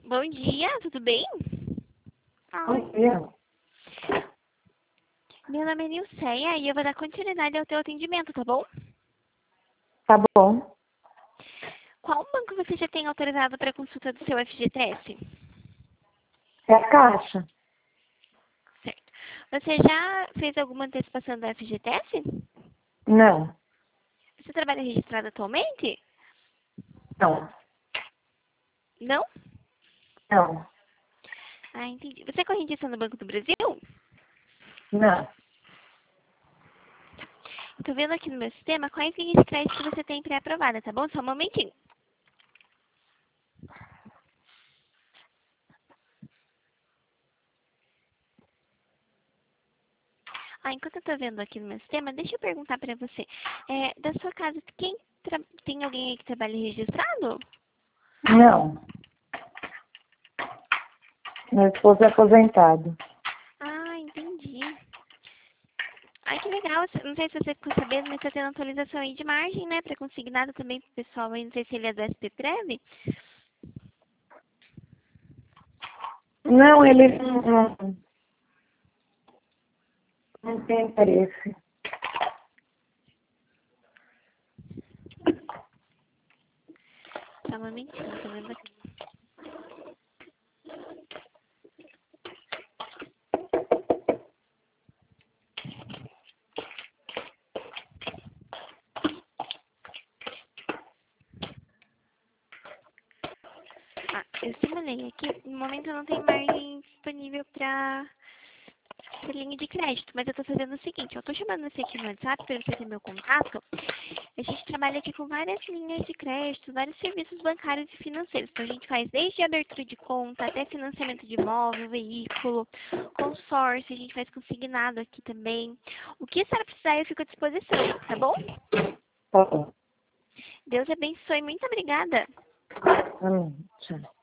Bom dia, tudo bem? Bom dia. Meu nome é Nilceia e eu vou dar continuidade ao teu atendimento, tá bom? Tá bom. Qual banco você já tem autorizado para consulta do seu FGTS? É a Caixa? Certo. Você já fez alguma antecipação do FGTS? Não. Você trabalha registrado atualmente? Não. Não? Não. Ah, entendi. Você é correntista no Banco do Brasil? Não. Tô vendo aqui no meu sistema quais linhas de crédito você tem pré-aprovada, tá bom? Só um momentinho. Enquanto eu tô vendo aqui no meu sistema, deixa eu perguntar pra você. Da sua casa, tem alguém aí que trabalha registrado? Não. Meu esposo é aposentado. Ah, entendi. Ai, que legal. Não sei se você ficou sabendo, mas tá tendo atualização aí de margem, né? Pra consignado também pro pessoal aí. Não sei se ele é do SP-Prev. Não, ele não tem interesse. Só um momentinho, tô vendo aqui. Eu simulei aqui. No momento eu não tenho margem disponível pra linha de crédito, mas eu tô fazendo o seguinte, eu tô chamando você aqui no WhatsApp para você ter meu contato. A gente trabalha aqui com várias linhas de crédito, vários serviços bancários e financeiros. Então a gente faz desde abertura de conta até financiamento de imóvel, veículo, consórcio, a gente faz consignado aqui também. O que a senhora precisar eu fico à disposição, tá bom? Tá bom. Deus abençoe, muito obrigada. Amém. Tchau.